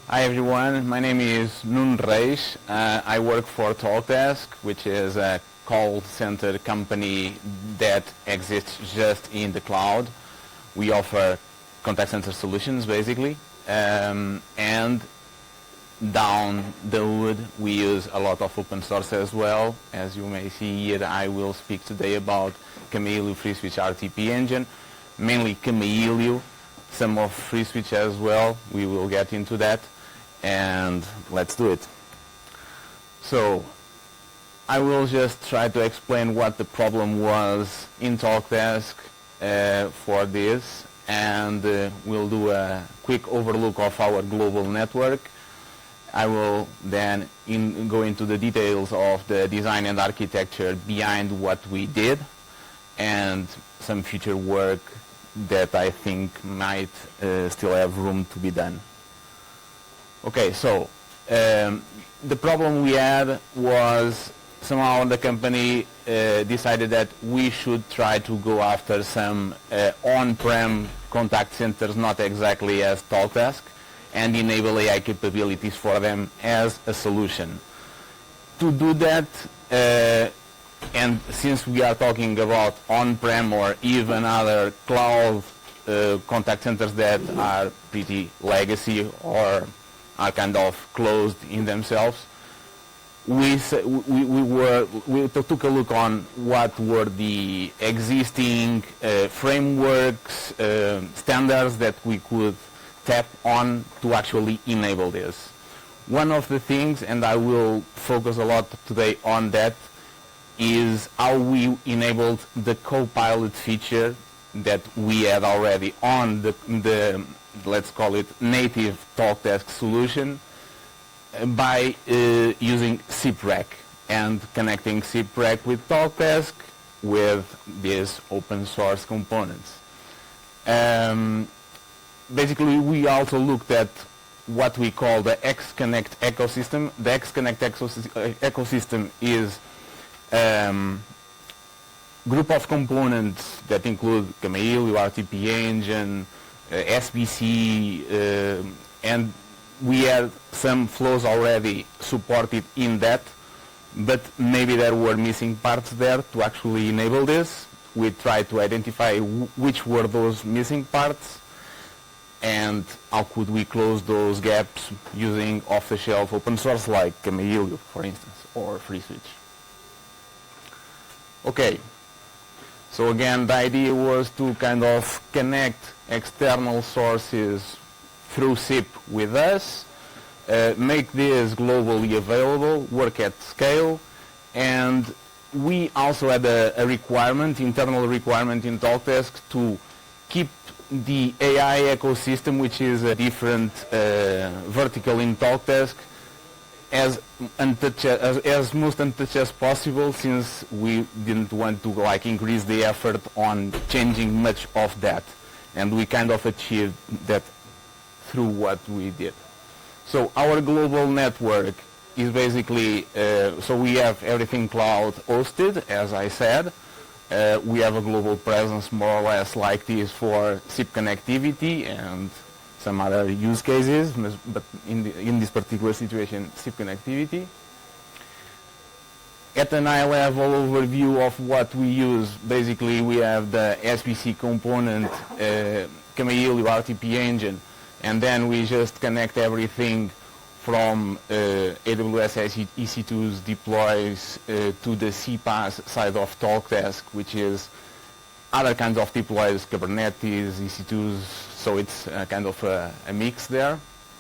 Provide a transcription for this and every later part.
Hi everyone, my name is Nuno Reis. I work for Talkdesk, which is a call center company that exists just in the cloud. We offer contact center solutions basically, and down the hood we use a lot of open source as well. As you may see here, I will speak today about Kamailio FreeSwitch RTP engine, mainly Kamailio, some of FreeSwitch as well. We will get into that, and let's do it. So I will just try to explain what the problem was in Talkdesk for this, and we'll do a quick overlook of our global network. I will then go into the details of the design and architecture behind what we did, and some future work that I think might still have room to be done. Okay, so the problem we had was somehow the company decided that we should try to go after some on-prem contact centers, not exactly as Talkdesk, and enable AI capabilities for them as a solution. To do that, and since we are talking about on-prem or even other cloud contact centers that are pretty legacy or are kind of closed in themselves, we took a look on what were the existing frameworks, standards that we could tap on to actually enable this. One of the things, and I will focus a lot today on that, is how we enabled the Copilot feature that we had already on the let's call it native Talkdesk solution by using SIPREC and connecting SIPREC with Talkdesk with these open source components. Basically, we also looked at what we call the XConnect ecosystem. The XConnect ecosystem is group of components that include Kamailio, RTP engine, SBC, and we had some flows already supported in that, but maybe there were missing parts there to actually enable this. We tried to identify which were those missing parts and how could we close those gaps using off-the-shelf open source like Kamailio, for instance, or FreeSwitch. Okay, so again, the idea was to kind of connect external sources through SIP with us, make this globally available, work at scale, and we also had a requirement, internal requirement in Talkdesk to keep the AI ecosystem, which is a different vertical in Talkdesk, as most untouched as possible, since we didn't want to increase the effort on changing much of that, and we kind of achieved that through what we did. So our global network is basically, so we have everything cloud hosted, as I said. We have a global presence more or less like this for SIP connectivity and some other use cases, but in this particular situation, SIP connectivity. At an high level overview of what we use, basically we have the SBC component, Kamailio RTP engine, and then we just connect everything from AWS EC2's deploys to the CPaaS side of Talkdesk, which is other kinds of deploys, Kubernetes, EC2s, so it's kind of a mix there.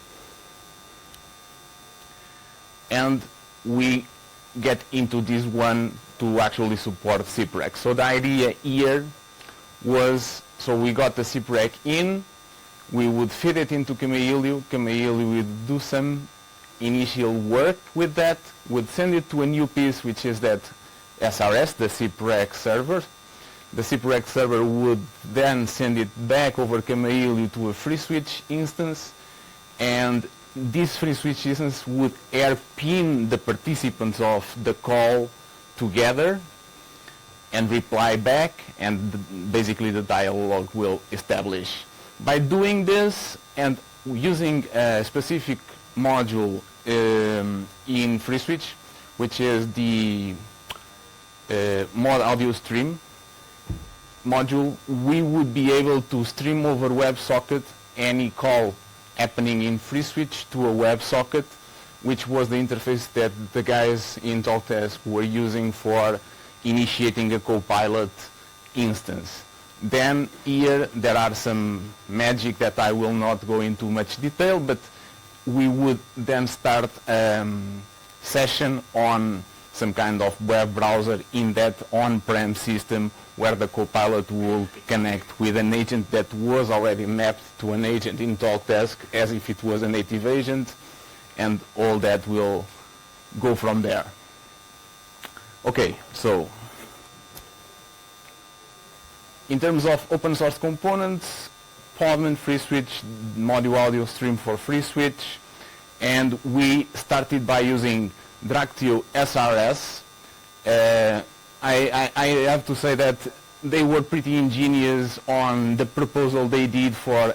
And we get into this one to actually support SIPREC. So the idea here was, so we got the SIPREC in, we would feed it into Kamailio, Kamailio would do some initial work with that, would send it to a new piece, which is that SRS, the SIPREC server. The SIPREC server would then send it back over Kamailio to a FreeSwitch instance, and this FreeSwitch instance would airpin the participants of the call together and reply back, and basically the dialogue will establish. By doing this, and using a specific module in FreeSwitch, which is the mod audio stream module, we would be able to stream over WebSocket any call happening in FreeSwitch to a WebSocket, which was the interface that the guys in Talkdesk were using for initiating a Copilot instance. Then here there are some magic that I will not go into much detail, but we would then start a session on some kind of web browser in that on-prem system where the Copilot will connect with an agent that was already mapped to an agent in Talkdesk as if it was a native agent, and all that will go from there. Okay, so in terms of open source components, Podman FreeSwitch, module audio stream for FreeSwitch, and we started by using Dractio SRS. I have to say that they were pretty ingenious on the proposal they did for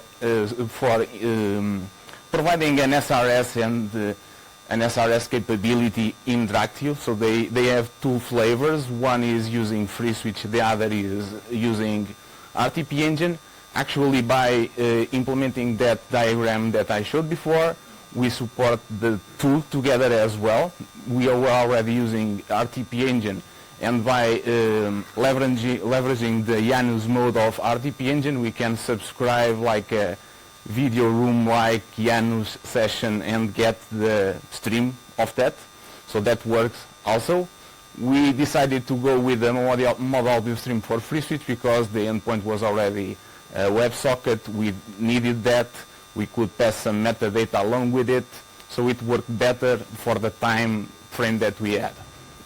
providing an SRS and an SRS capability in Dractio. So they have two flavors. One is using FreeSwitch, the other is using RTP Engine. Actually, by implementing that diagram that I showed before, we support the two together as well. We were already using RTP Engine, and by leveraging the Janus mode of RTP Engine, we can subscribe like a video room like Janus session and get the stream of that. So that works also. We decided to go with the mod audio stream for FreeSwitch because the endpoint was already a WebSocket. We needed that. We could pass some metadata along with it, so it worked better for the time frame that we had.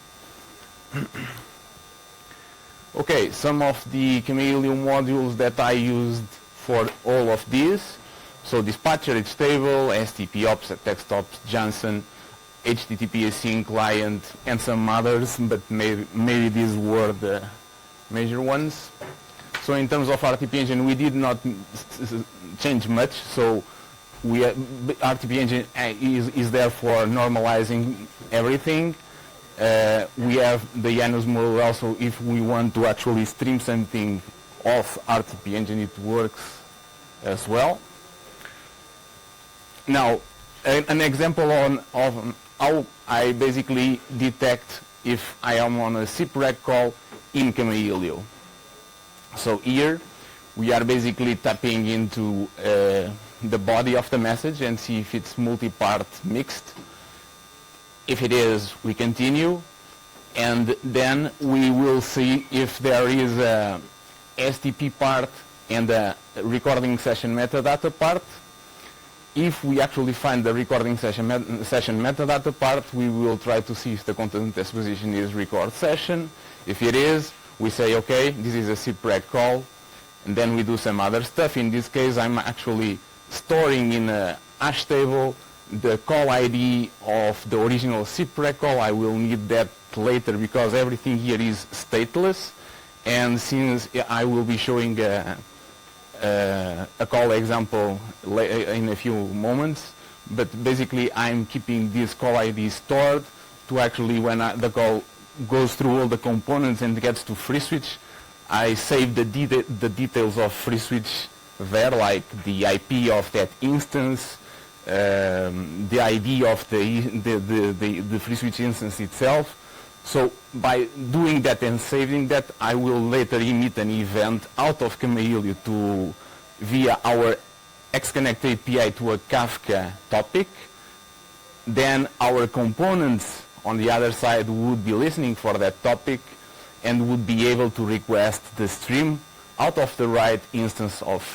Okay, some of the Chameleon modules that I used for all of these. So Dispatcher, HTable, STP Ops, TextOps, Janssen, HTTP Async client, and some others, but maybe these were the major ones. So in terms of RTP Engine, we did not change much. So RTP Engine is there for normalizing everything. We have the Janus mode also if we want to actually stream something off RTP Engine, it works as well. Now, an example of how I basically detect if I am on a SIPREC call in Chameleon. So here we are basically tapping into the body of the message and see if it's multi-part mixed. If it is, we continue, and then we will see if there is a STP part and a recording session metadata part. If we actually find the recording session metadata part, we will try to see if the content exposition is record session. If it is, we say, okay, this is a SIPREC call, and then we do some other stuff. In this case, I'm actually storing in a hash table the call ID of the original SIPREC call. I will need that later because everything here is stateless, and since I will be showing a call example in a few moments, but basically I'm keeping this call ID stored to actually when the call goes through all the components and gets to FreeSwitch, I save the details of FreeSwitch there, like the IP of that instance, the ID of the FreeSwitch instance itself. So by doing that and saving that, I will later emit an event out of Chameleon to via our XConnect API to a Kafka topic. Then our components on the other side would be listening for that topic and would be able to request the stream out of the right instance of